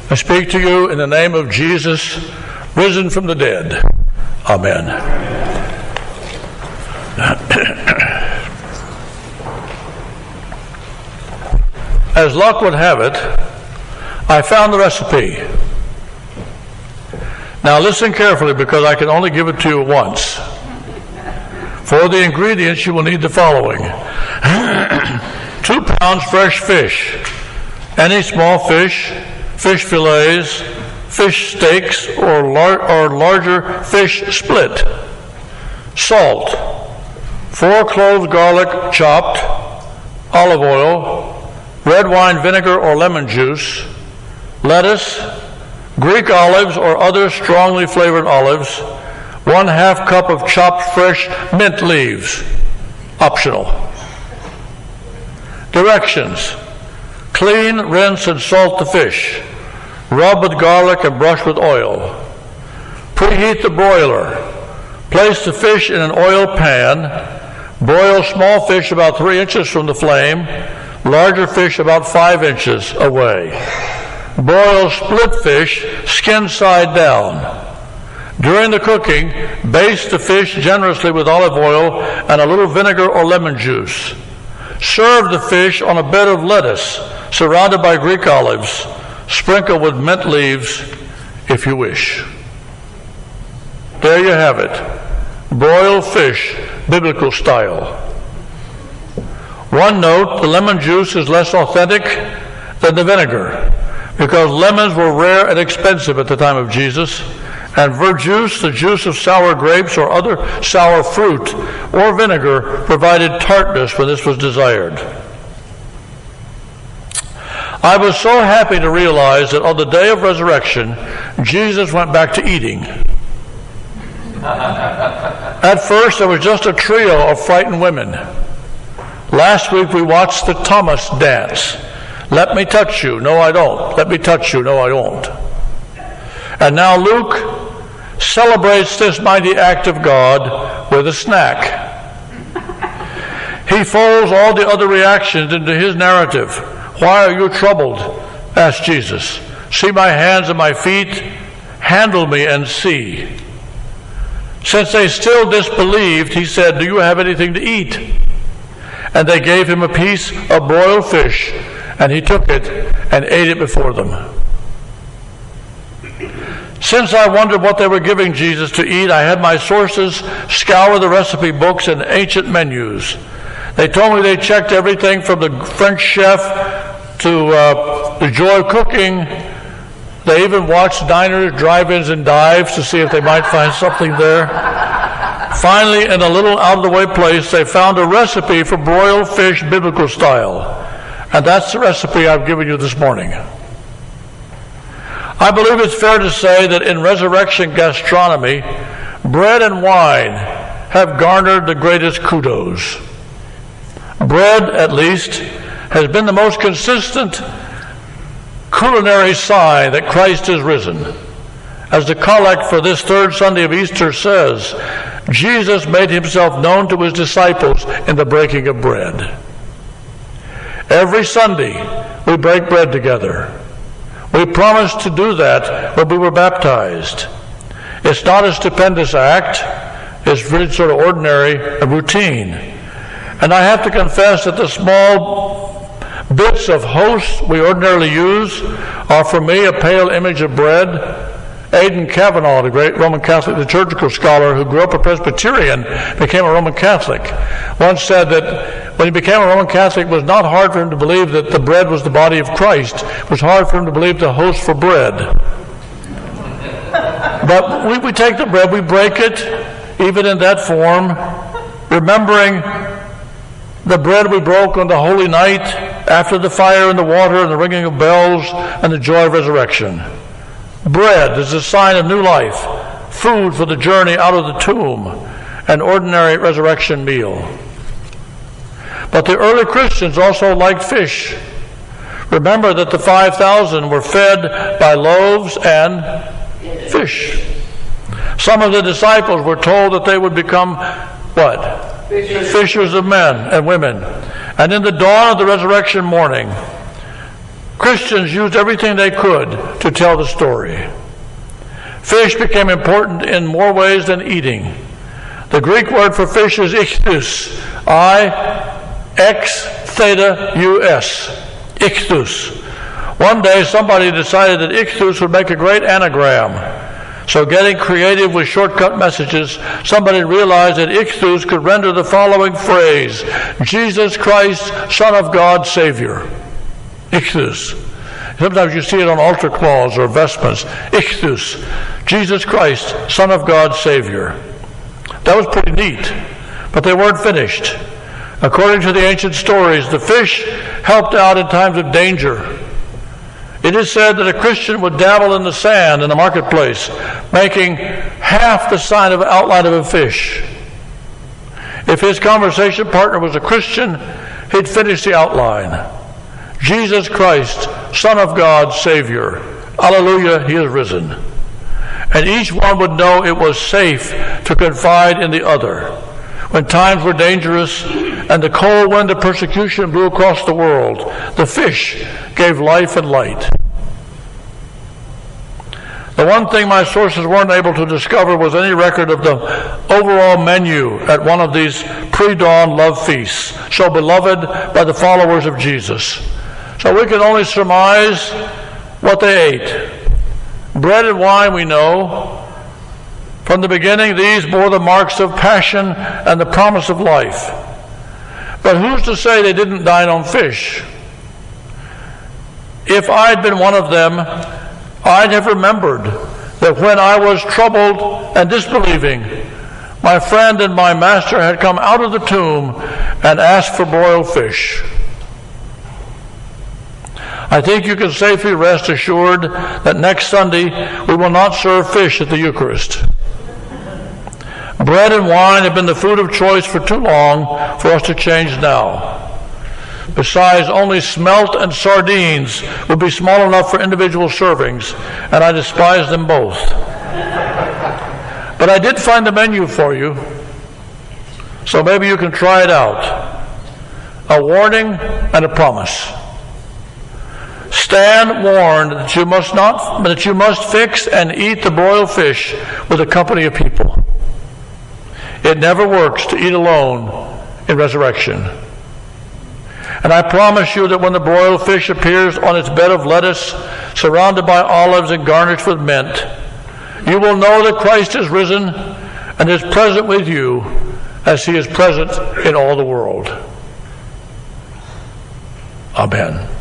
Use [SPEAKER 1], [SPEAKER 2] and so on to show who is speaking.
[SPEAKER 1] I speak to you in the name of Jesus, risen from the dead. Amen. As luck would have it, I found the recipe. Now listen carefully, because I can only give it to you once. For the ingredients, you will need the following. 2 pounds fresh fish, any small fish, fish fillets, fish steaks, or larger fish split. Salt, 4 cloves garlic chopped, olive oil, red wine vinegar or lemon juice, lettuce, Greek olives or other strongly flavored olives, 1/2 cup of chopped fresh mint leaves, optional. Directions: clean, rinse, and salt the fish. Rub with garlic and brush with oil. Preheat the broiler. Place the fish in an oil pan. Broil small fish about 3 inches from the flame, larger fish about 5 inches away. Broil split fish, skin side down. During the cooking, baste the fish generously with olive oil and a little vinegar or lemon juice. Serve the fish on a bed of lettuce, surrounded by Greek olives. Sprinkle with mint leaves if you wish. There you have it. Broiled fish, biblical style. One note, the lemon juice is less authentic than the vinegar, because lemons were rare and expensive at the time of Jesus, and verjuice, the juice of sour grapes or other sour fruit, or vinegar, provided tartness when this was desired. I was so happy to realize that on the day of resurrection, Jesus went back to eating. At first, there was just a trio of frightened women. Last week, we watched the Thomas dance. Let me touch you. No, I don't. Let me touch you. No, I don't. And now Luke celebrates this mighty act of God with a snack. He folds all the other reactions into his narrative. Why are you troubled? Asked Jesus. See my hands and my feet? Handle me and see. Since they still disbelieved, he said, do you have anything to eat? And they gave him a piece of broiled fish, and he took it and ate it before them. Since I wondered what they were giving Jesus to eat, I had my sources scour the recipe books and ancient menus. They told me they checked everything from the French chef to the joy of cooking. They even watched diners, drive-ins, and dives to see if they might find something there. Finally, in a little out-of-the-way place, they found a recipe for broiled fish biblical style. And that's the recipe I've given you this morning. I believe it's fair to say that in resurrection gastronomy, bread and wine have garnered the greatest kudos. Bread, at least, has been the most consistent culinary sign that Christ is risen. As the collect for this third Sunday of Easter says, Jesus made himself known to his disciples in the breaking of bread. Every Sunday, we break bread together. We promised to do that when we were baptized. It's not a stupendous act. It's really sort of ordinary, a routine. And I have to confess that the small bits of hosts we ordinarily use are for me a pale image of bread. Aidan Kavanaugh, the great Roman Catholic liturgical scholar who grew up a Presbyterian, became a Roman Catholic, once said that when he became a Roman Catholic, it was not hard for him to believe that the bread was the body of Christ. It was hard for him to believe the host for bread. But we take the bread, we break it, even in that form, remembering the bread we broke on the holy night after the fire and the water and the ringing of bells and the joy of resurrection. Bread is a sign of new life, food for the journey out of the tomb, an ordinary resurrection meal. But the early Christians also liked fish. Remember that the 5,000 were fed by loaves and fish. Some of the disciples were told that they would become what? Fishers of men and women. And in the dawn of the resurrection morning, Christians used everything they could to tell the story. Fish became important in more ways than eating. The Greek word for fish is ichthus, I-X-theta-U-S, ichthus. One day somebody decided that ichthus would make a great anagram. So getting creative with shortcut messages, somebody realized that ichthus could render the following phrase: Jesus Christ, Son of God, Savior. Ichthus. Sometimes you see it on altar cloths or vestments. Ichthus. Jesus Christ, Son of God, Savior. That was pretty neat, but they weren't finished. According to the ancient stories, the fish helped out in times of danger. It is said that a Christian would dabble in the sand in the marketplace, making half the sign of outline of a fish. If his conversation partner was a Christian, he'd finish the outline. Jesus Christ, Son of God, Savior. Alleluia, He is risen. And each one would know it was safe to confide in the other. When times were dangerous and the cold wind of persecution blew across the world, the fish gave life and light. The one thing my sources weren't able to discover was any record of the overall menu at one of these pre-dawn love feasts, so beloved by the followers of Jesus. So we can only surmise what they ate. Bread and wine, we know. From the beginning, these bore the marks of passion and the promise of life. But who's to say they didn't dine on fish? If I'd been one of them, I'd have remembered that when I was troubled and disbelieving, my friend and my master had come out of the tomb and asked for broiled fish. I think you can safely rest assured that next Sunday we will not serve fish at the Eucharist. Bread and wine have been the food of choice for too long for us to change now. Besides, only smelt and sardines would be small enough for individual servings, and I despise them both. But I did find the menu for you, so maybe you can try it out. A warning and a promise. Stand warned that you must fix and eat the broiled fish with a company of people. It never works to eat alone in resurrection. And I promise you that when the broiled fish appears on its bed of lettuce, surrounded by olives and garnished with mint, you will know that Christ is risen and is present with you as He is present in all the world. Amen.